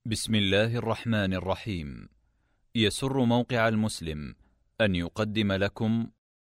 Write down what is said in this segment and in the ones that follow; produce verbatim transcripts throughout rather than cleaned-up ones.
بسم الله الرحمن الرحيم. يسر موقع المسلم أن يقدم لكم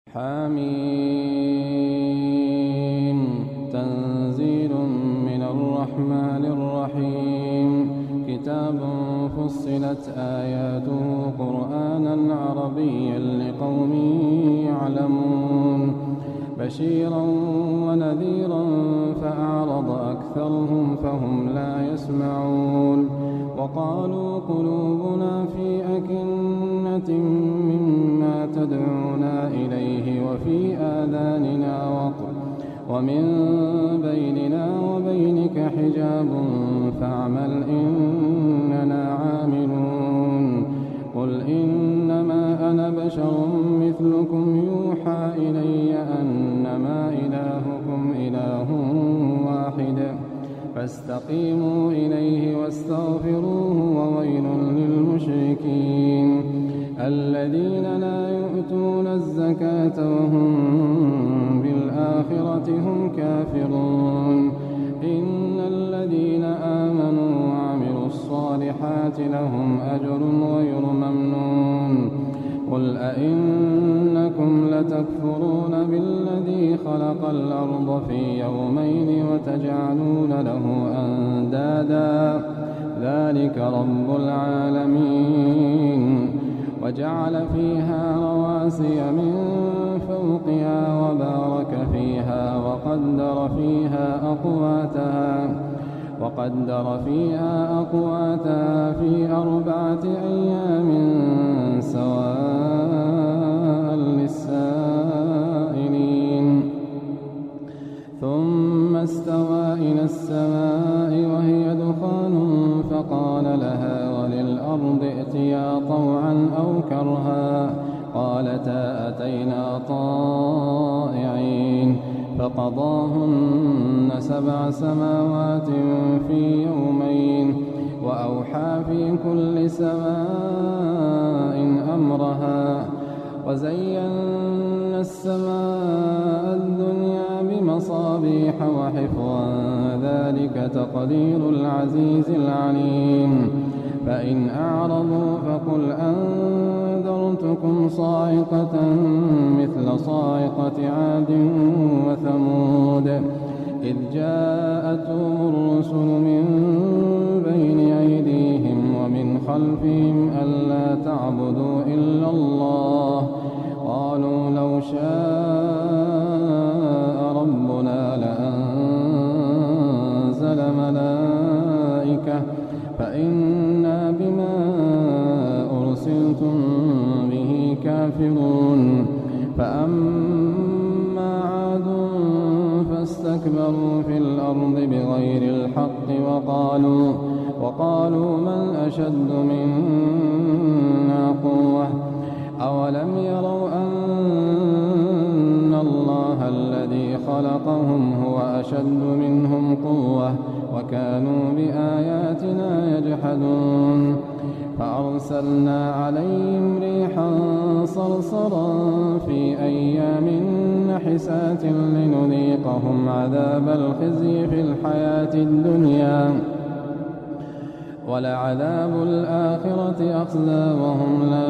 حميم تنزيل من الرحمن الرحيم كتاب فصلت آياته قرآنا عربيا لقوم يعلمون بشيرا ونذيرا فأعرض أكثرهم فهم لا يسمعون وقالوا قلوبنا في أكنة مما تدعونا إليه وفي آذاننا وقر ومن بيننا وبينك حجاب فاعمل إننا عاملون قل إنما أنا بشر مثلكم يوحى إلي أنما إلهكم إله واحد فاستقيموا إليه واستغفروه وويل للمشركين الذين لا يؤتون الزكاة وهم بالآخرة هم كافرون إن الذين آمنوا وعملوا الصالحات لهم أجر غير ممنون قل أئنكم لتكفرون بالذي خلق الأرض في يومين وتجعلون له أندادا ذلك رب العالمين وجعل فيها رواسي من فوقها وبارك فيها وقدر فيها أقواتها وقدر فيها أقواتها في أربعة أيام سواء للسائلين ثم استوى إلى السماء وهي دخان فقال لها وللأرض ائتيا طوعا أو كرها قالتا أتينا طائعين فقضاهن سبع سماوات في يومين وأوحى في كل سماء أمرها وزينا السماء الدنيا بمصابيح وحفظا ذلك تقدير العزيز العليم فإن أعرضوا فقل أنذرتكم صاعقة مثل صاعقة عاد وثمود إذ جاءتهم الرسل من بين أيديهم ومن خلفهم ألا تعبدوا إلا الله قالوا لو شاء ربنا لأنزل ملائكة فإنا بما أرسلتم به كافرون فأما عاد فاستكبروا في الأرض بغير الحق وقالوا وقالوا من أشد منا قوة أولم يروا أن الله الذي خلقهم هو أشد منهم قوة وكانوا بآياتنا يجحدون فأرسلنا عليهم ريحا صرصرا في أيام نحسات لنذيقهم عذاب الخزي في الحياة الدنيا ولعذاب الآخرة أخزى وهم لا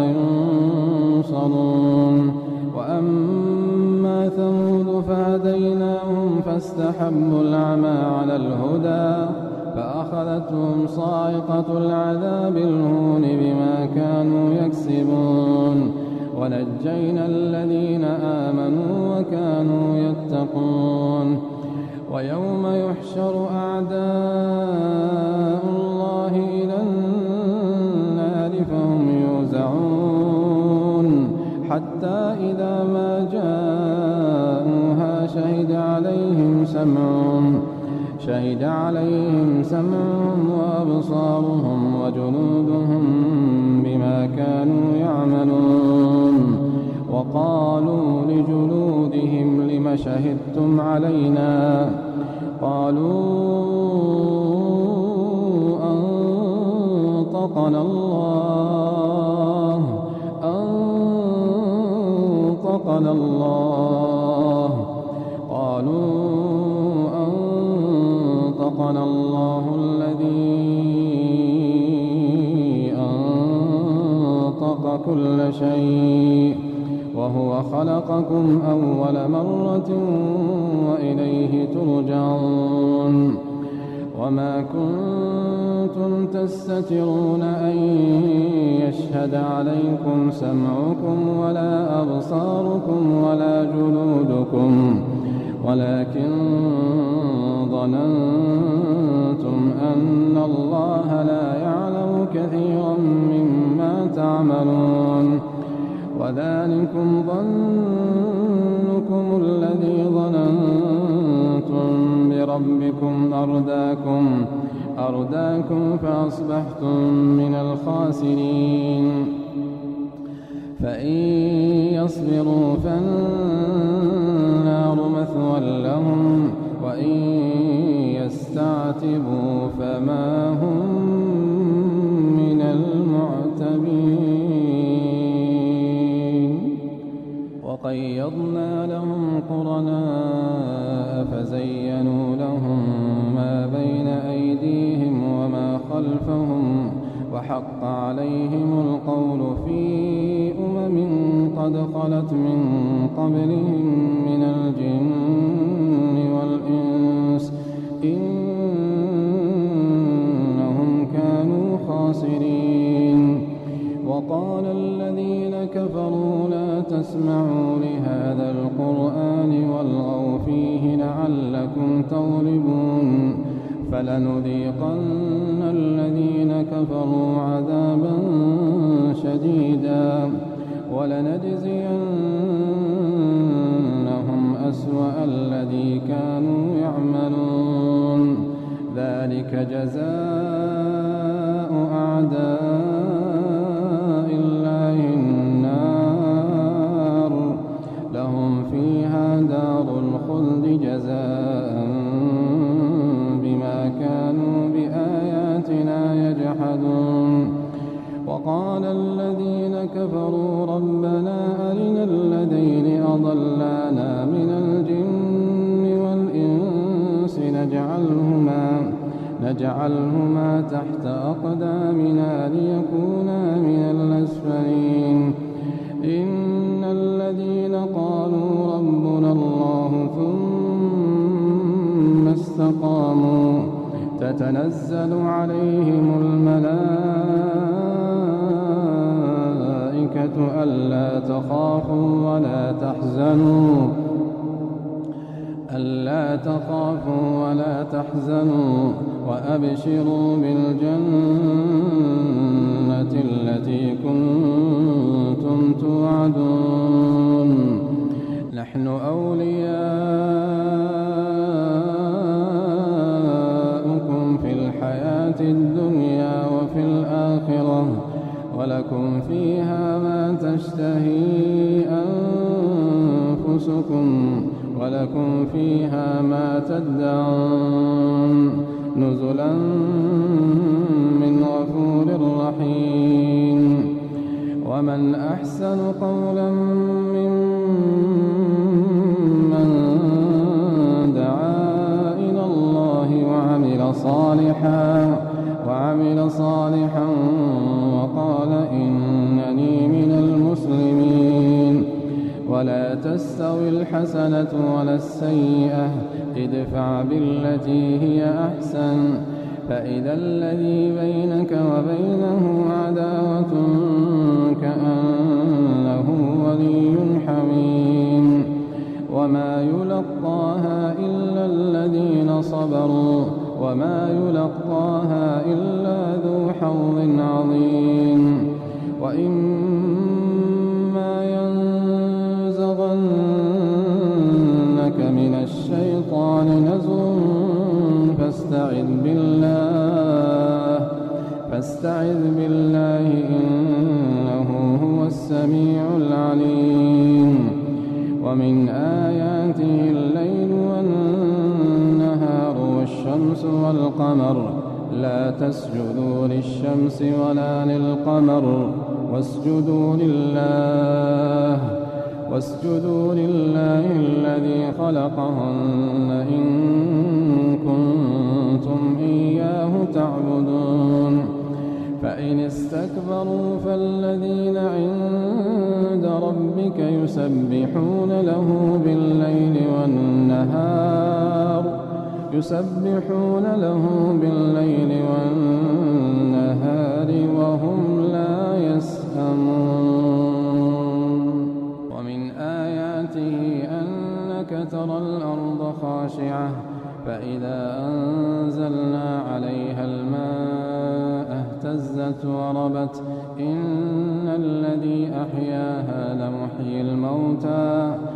ينصرون وأما ثمود فهديناهم فاستحبوا العمى على الهدى فأخذتهم صاعقة العذاب الهون بما كانوا يكسبون ونجينا الذين آمنوا وكانوا يتقون ويوم يحشر أعداء الله إلى النار فهم يوزعون حتى إذا ما جاءوها شهد عليهم سمعهم شهد عليهم سمعهم وأبصارهم وجنودهم بما كانوا يعملون وقالوا لجلودهم لم شهدتم علينا قالوا أنطقنا الله أنطقنا الله قالوا أنطقنا الله الذي شيء وهو خلقكم أول مرة وإليه ترجعون وما كنتم تستترون أن يشهد عليكم سمعكم ولا أبصاركم ولا جلودكم ولكن ظننتم أن الله لا يعلم كثيرا مما تعملون وذلكم ظنكم الذي ظننتم بربكم أرداكم أرداكم فأصبحتم من الخاسرين فإن يصبروا فالنار مثوى لهم وإن يستعتبوا فما هم من المعتبين وقيضنا لهم قرناء فزينوا لهم ما بين أيديهم وما خلفهم وحق عليهم القول في أمم قد خلت من قبلهم من الجن والإنس إنهم كانوا خاسرين وقال الذين كفروا لا تسمعوا لهذا القرآن والغوا فيه لعلكم تغلبون فلنذيقن الذين كفروا عذابا شديدا ولنجزينهم أسوأ الذي كانوا يعملون ذلك جزاء أعداء الله النار لهم فيها دار الخلد جزاء كانوا بآياتنا يجحدون وقال الذين كفروا ربنا أرنا الذين أضلانا من الجن والإنس نجعلهما, نجعلهما تحت أقدامنا ليكونا من الأسفلين إن الذين قالوا ربنا الله ثم استقاموا تتنزل عليهم الملائكة ألا تخافوا ولا تحزنوا ألا تخافوا ولا تحزنوا وأبشروا بالجنة التي كنتم توعدون نحن أولياؤكم في الحياة الدنيا وفي الآخرة ولكم فيها ما تشتهي أنفسكم ولكم فيها ما تدعون نزلا من غفور رحيم ومن أحسن قولا ممن دعا إلى الله وعمل صالحا وعمل صالحا وقال إنني من المسلمين ولا تستوي الحسنة ولا السيئة ادفع بالتي هي أحسن فإذا الذي بينك وبينه عداوة كأنه ولي حميم وما يلقاها إلا الذين صبروا وما يلقاها إلا ذو حظ عظيم وإما ينزغنك من الشيطان نزغ فاستعذ بالله فاستعذ بالله إنه هو السميع العليم ومن آياته الليل والنهار والشمس والقمر لا تسجدوا للشمس ولا للقمر واسجدوا لله واسجدوا لله الذي خلقهن إن كنتم إياه تعبدون فإن استكبروا فالذين عند ربك يسبحون له بالليل والنهار يسبحون له بالليل والنهار وهم لا يسأمون. ومن آياته أنك ترى الأرض خاشعة فإذا أنزلنا عليها الماء اهتزت وربت إن الذي أحياها لمحيي الموتى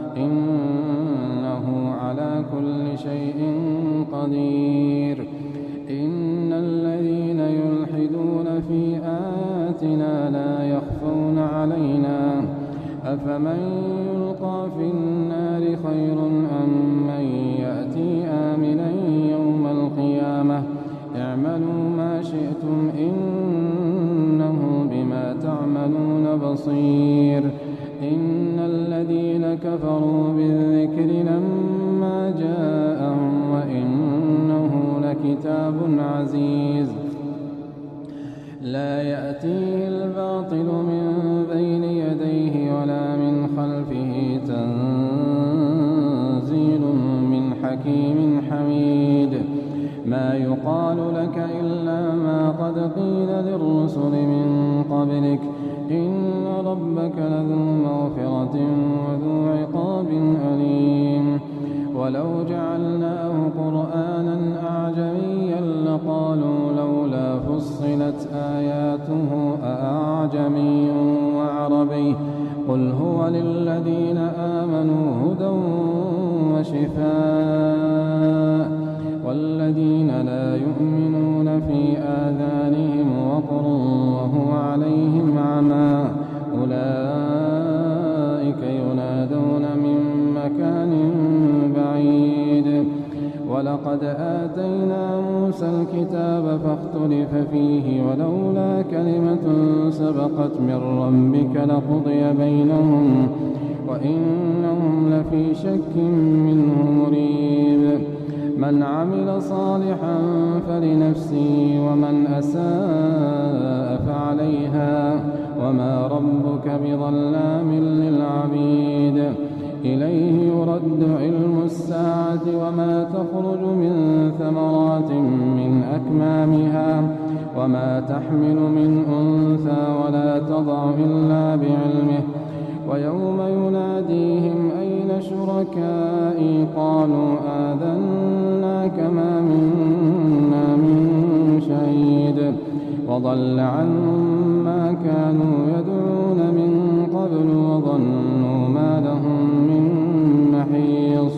إنه على كل شيء قدير. إن الذين يلحدون في آياتنا لا يخفون علينا أفمن يلقى في النار خير أم من يأتي آمنا يوم القيامة اعملوا ما شئتم إنه بما تعملون بصير. إن الذين كفروا بالذكر لما جاءهم وإنه لكتاب عزيز لا يأتيه الباطل من بين يديه ولا من خلفه تنزيل من حكيم حميد. ما يقال لك إلا ما قد قيل للرسل من قبلك إن ربك لذو مغفرة وذو عقاب أليم. ولو جعلناه قرآنا أعجميا لقالوا لولا فصلت آياته أأعجمي وعربي قل هو للذين آمنوا هدى وشفاء والذين لا يؤمنون في آذانهم وقر وهو عليهم عمى أولئك ينادون من مكان بعيد. ولقد آتينا موسى الكتاب فاختلف فيه ولولا كلمة سبقت من ربك لقضي بينهم وإنهم لفي شك منه مريب. من عمل صالحا فلنفسه ومن أساء فعليها وما ربك بظلام للعبيد. إليه يرد علم الساعة وما تخرج من ثمرات من أكمامها وما تحمل من أنثى ولا تضع إلا بعلمه. ويوم يناديهم أين شركائي قالوا آذناك ما منا من شهيد وضل عنهم ما كانوا يدعون من قبل وظنوا ما لهم من محيص.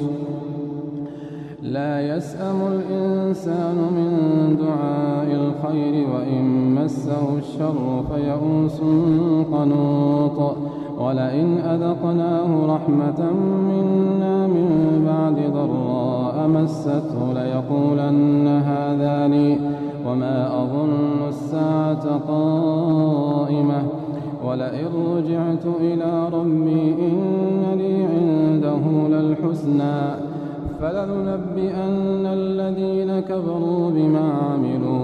لا يسأم الإنسان من دعاء الخير وإن مسه الشر فيئوس قنوط. ولئن أذقناه رحمة منا من بعد ضراء مسته ليقولن هذا لي وما أظن الساعة قائمة ولئن رجعت إلى ربي إن لي عنده للحسنى فلننبئن الذين كفروا بما عملوا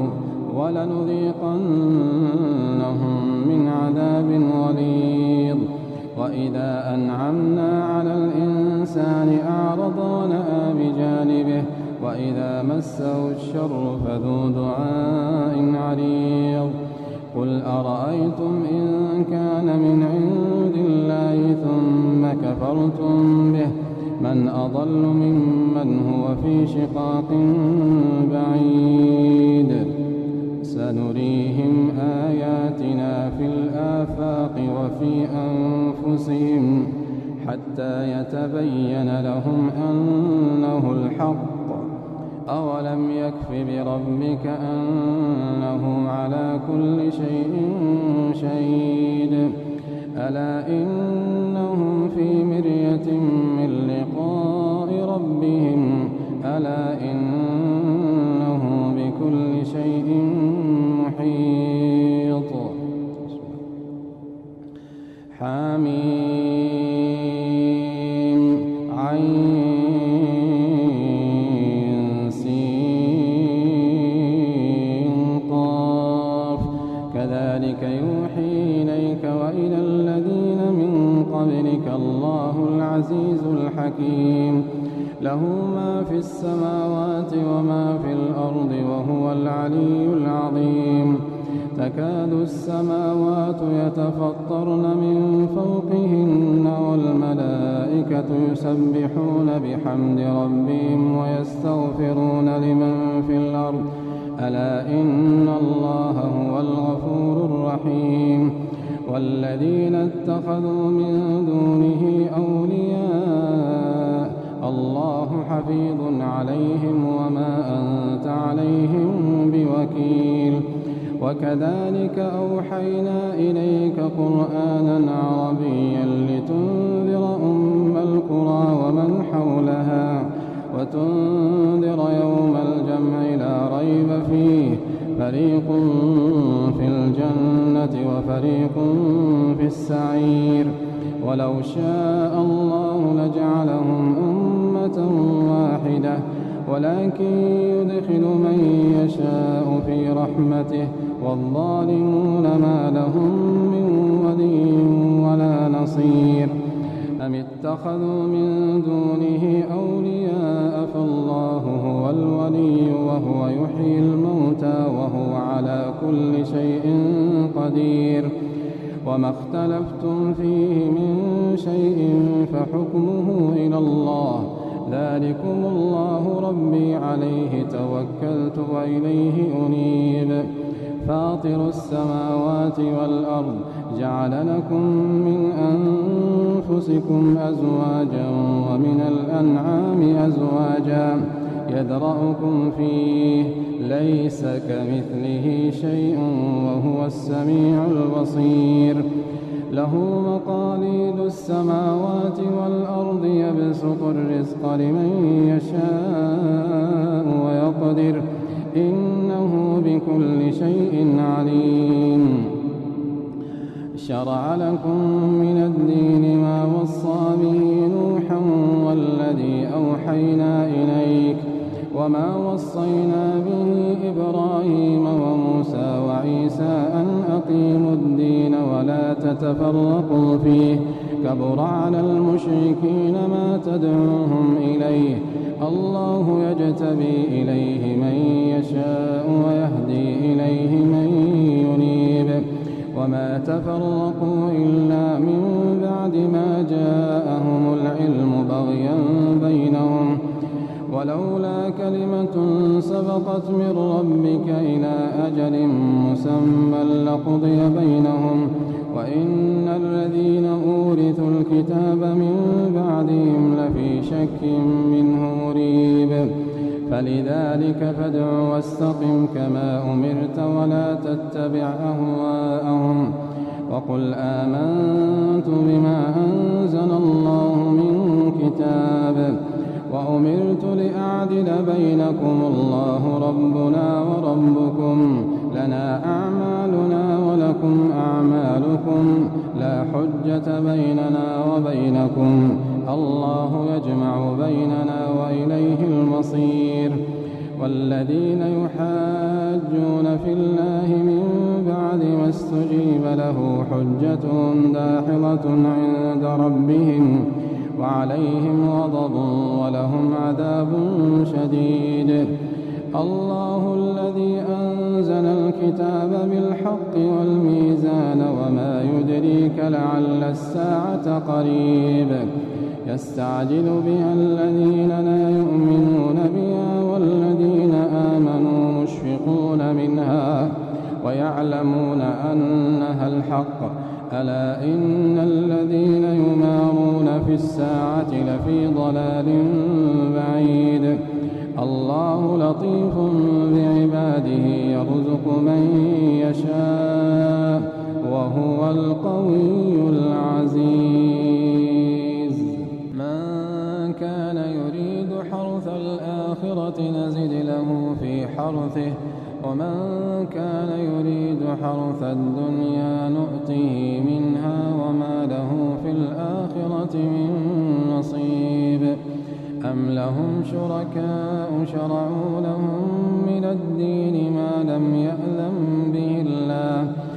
ولنذيقنهم من عذاب غليظ. وإذا أنعمنا على الإنسان أعرض ونأى بجانبه وإذا مسه الشر فذو دعاء عريض. قل أرأيتم إن كان من عند الله ثم كفرتم به من أضل ممن هو في شقاق بعيد. سنريهم آياتنا في الآفاق وفي أنفسهم حتى يتبين لهم أنه الحق. أولم يكف بربك أنه على كل شيء شهيد. ألا إنهم في مرية من لقاء ربهم ألا إنه بكل شيء محيط. حميم عين سين قاف كذلك يوحي إليك وإلى الذين من قبلك الله العزيز الحكيم له ما في السماوات وما في الأرض وهو العلي العظيم تكاد السماوات يتفطرن من فوقهن والملائكة يسبحون بحمد ربهم ويستغفرون لمن في الأرض ألا إن الله هو الغفور الرحيم والذين اتخذوا من دونه أولياء الله حفيظ عليهم وما أنت عليهم بوكيل وكذلك أوحينا إليك قرآنا عربيا لتنذر أم القرى ومن حولها وتنذر يوم الجمع لا ريب فيه فريق في الجنة وفريق في السعير ولو شاء الله لجعلهم أمة واحدة ولكن يدخل من يشاء في رحمته والظالمون ما لهم من ولي ولا نصير أم اتخذوا من دونه أولياء فالله هو الولي وهو يحيي الموتى وهو على كل شيء قدير وما اختلفتم فيه من شيء فحكمه إلى الله ذلكم الله ربي عليه توكلت وإليه أنيب فاطر السماوات والأرض جعل لكم من أنفسكم أزواجا ومن الأنعام أزواجا يذرأكم فيه ليس كمثله شيء وهو السميع البصير له مقاليد السماوات والأرض يبسط الرزق لمن يشاء ويقدر إنه بكل شيء عليم شرع لكم من الدين ما وصى به نوحا والذي أوحينا إليك وما وصينا به إبراهيم وموسى وعيسى أن أقيموا الدين ولا تتفرقوا فيه كبر على المشركين ما تدعوهم إليه الله يجتبي إليه من يشاء ويهدي إليه من ينيب وما تفرقوا إلا من بعد ما جاءهم العلم بغيا بينهم ولولا كلمة سبقت من ربك إلى أجل مسمى لقضي بينهم وإن الذين أورثوا الكتاب من بعدهم لفي شك منه مريب فلذلك فادع واستقم كما أمرت ولا تتبع أهواءهم وقل آمنت بما أنزل الله من كتاب وأمرت لأعدل بينكم الله ربنا وربكم لنا أعمالنا ولكم أعمالكم لا حجة بيننا وبينكم الله يجمع بيننا وإليه المصير والذين يحاجون في الله من بعد ما استجيب له حجتهم داحضة عند ربهم وعليهم غضب ولهم عذاب شديد الله الذي أنزل الكتاب بالحق والميزان وما يدريك لعل الساعة قريب يستعجل بها الذين لا يؤمنون بها والذين آمنوا مشفقون منها ويعلمون أنها الحق ألا إن الذين يمارون في الساعة لفي ضلال بعيد الله لطيف بعباده يرزق من يشاء وهو القوي العزيز من كان يريد حرث الآخرة نزد له في حرثه ومن كان يريد حرث الدنيا نؤته منها وما له في الآخرة من نصيب أم لهم شركاء شرعوا لهم من الدين ما لم يأذن به الله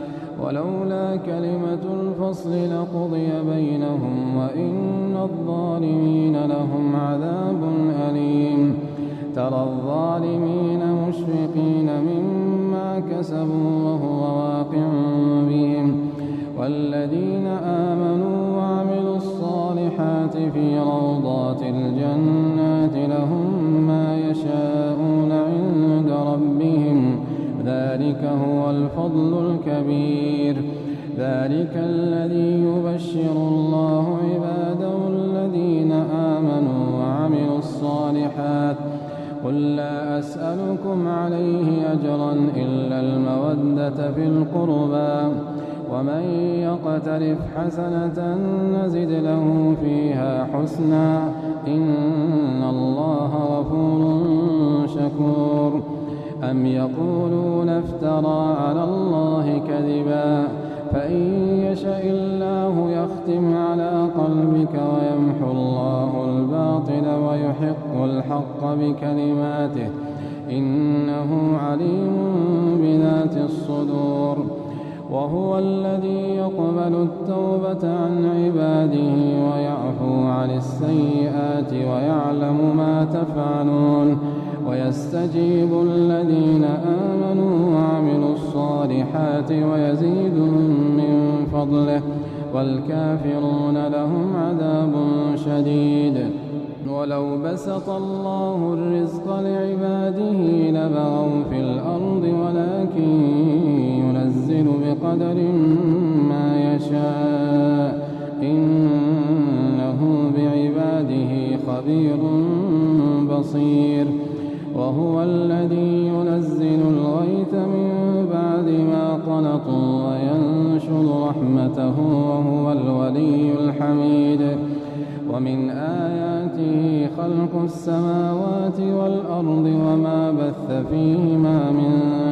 ولولا كلمة الفصل لقضي بينهم وإن الظالمين لهم عذاب أليم ترى الظالمين مشفقين مما كسبوا وهو واقع بهم والذين آمنوا وعملوا الصالحات في روضات الجنات لهم ما يشاءون عند ربهم ذلك هو الفضل الكبير ذلك الذي يبشر الله عباده الذين آمنوا وعملوا الصالحات قل لا أسألكم عليه أجرا إلا المودة في القربى ومن يقترف حسنة نزد له فيها حسنا إن الله غفور شكور أم يقولون افترى على الله كذبا فإن يشاء الله يختم على قلبك ويمحو الله الباطل ويحق الحق بكلماته إنه عليم بذات الصدور وهو الذي يقبل التوبة عن عباده ويعفو عن السيئات ويعلم ما تفعلون ويستجيب الذين آمنوا وعملوا الصالحات ويزيدهم من فضله والكافرون لهم عذاب شديد ولو بسط الله الرزق لعباده لبغوا في الأرض ولكن ينزل بقدر ما يشاء إنه بعباده خبير بصير وهو الذي ينزل الغيث من بعد ما قنطوا وينشر رحمته وهو الولي الحميد ومن آياته خلق السماوات والأرض وما بث فيهما من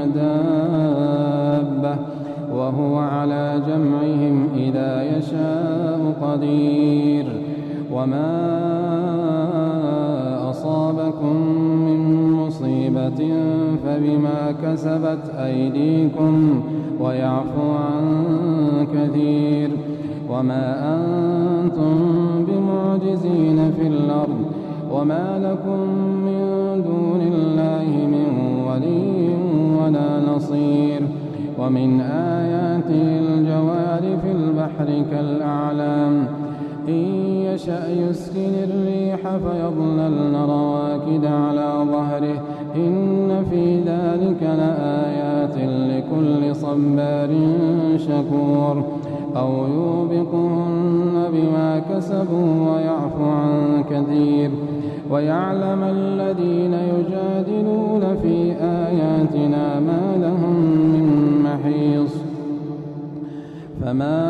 دابة وهو على جمعهم إذا يشاء قدير وما أصابكم من مصيبة فبما كسبت أيديكم ويعفو عن كثير وما أنتم بمعجزين في الأرض وما لكم من دون الله من ولي ولا نصير ومن آياته الجوار في البحر كالأعلام إن يشأ يسكن الريح فيظللن رواكد على ظهره إن في ذلك لآيات لكل صبار شكور أو يوبقهن بما كسبوا ويعفو عن كثير ويعلم الذين يجادلون في آياتنا ما لهم من محيص فما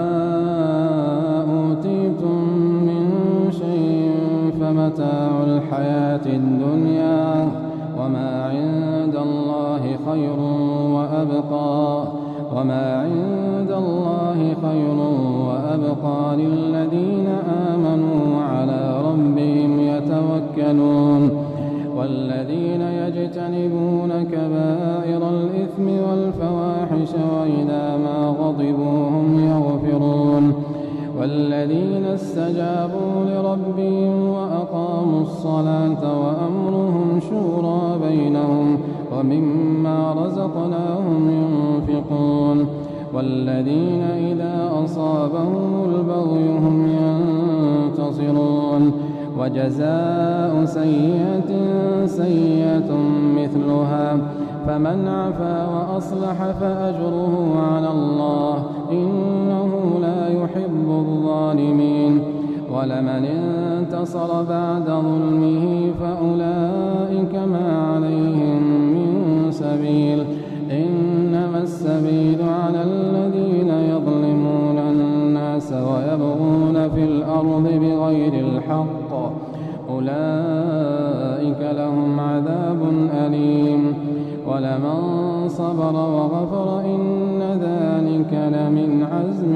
أوتيتم من شيء فمتاع الحياة الدنيا وما عند الله خير وأبقى وما عند الله خير وأبقى للذين آمنوا وعلى ربهم يتوكلون والذين يجتنبون كبائر الإثم والفواحش وإذا ما غضبوا هم يغفرون والذين استجابوا لربهم وأقاموا الصلاة وأمرهم شورى بينهم ومما رزقناهم ينفقون والذين إذا أصابهم البغي هم ينتصرون وجزاء سيئة سيئة مثلها فمن عفا وأصلح فأجره على الله إنه لا يحب الظالمين ولمن انتصر بعد ظلمه فأولئك ما عليهم من سبيل إنما السبيل على الذين يظلمون الناس ويبغون في الأرض بغير الحق أولئك لهم عذاب أليم ولمن صبر وغفر إن ذلك لمن عزم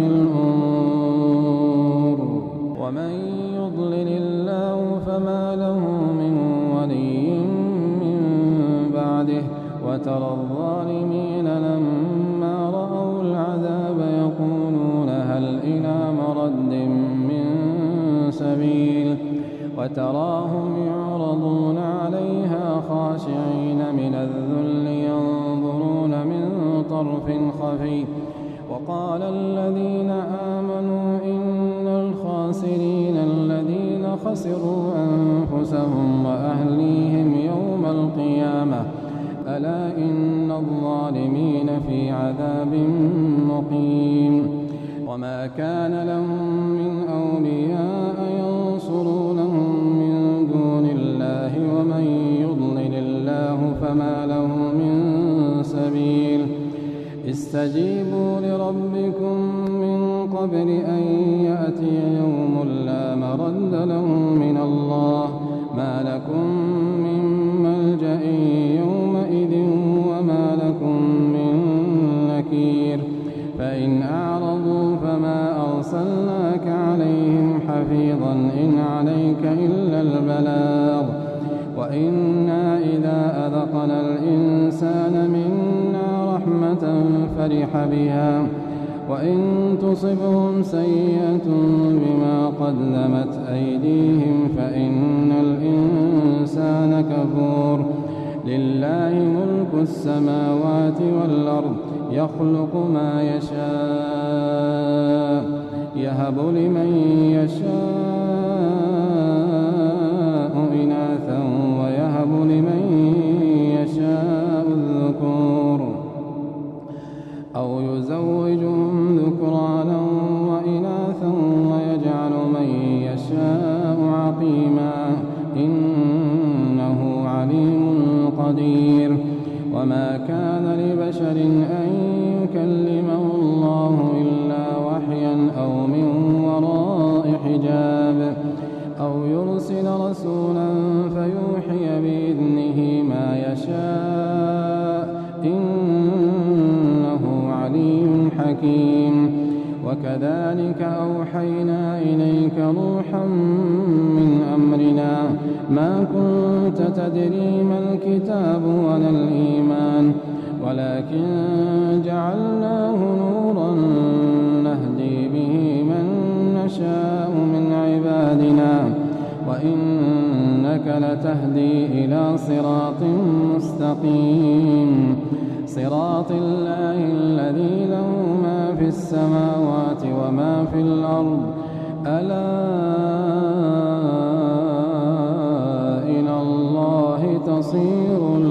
الأمور ومن يضلل الله فما له من ولي من بعده وترى الظالمين لما رأوا العذاب بتصرف خفي. وقال الذين آمنوا إن الخاسرين الذين خسروا أنفسهم وأهليهم يوم القيامة ألا إن الظالمين في عذاب مقيم. وما كان لهم من أولياء ينصرونهم من دون الله ومن يضلل الله فما له من سبيل. استجيبوا لربكم من قبل أن يأتي يوم لا مرد له من الله ما لكم من ملجأ يومئذ وما لكم من نكير. فإن أعرضوا فما أرسلناك عليهم حفيظا إن عليك إلا البلاغ. وإنا إذا أذقنا الإنسان منا رحمة فرح بها وإن تصبهم سيئة بما قدمت أيديهم فإن الإنسان كفور. لله ملك السماوات والأرض يخلق ما يشاء يهب لمن يشاء إناثا ويهب لمن يشاء الذكور أو يزوجهم ذكرانا وإناثا ويجعل من يشاء عقيما إنه عليم قدير. وما كان لبشر أن يكلمه الله إلا وحيا أو من وراء حجاب أو يرسل رسولا فيوحي بإذنه ما يشاء إنه علي حكيم. وكذلك أوحينا إليك روحا من أمرنا ما كنت تدري ما الكتاب ولا الإيمان ولكن جعلناه نورا نهدي به من نشاء من عبادنا وإنك لتهدي إلى صراط مستقيم. صراط الله الذي له ما في السماوات وما في الأرض ألا إلى الله تصير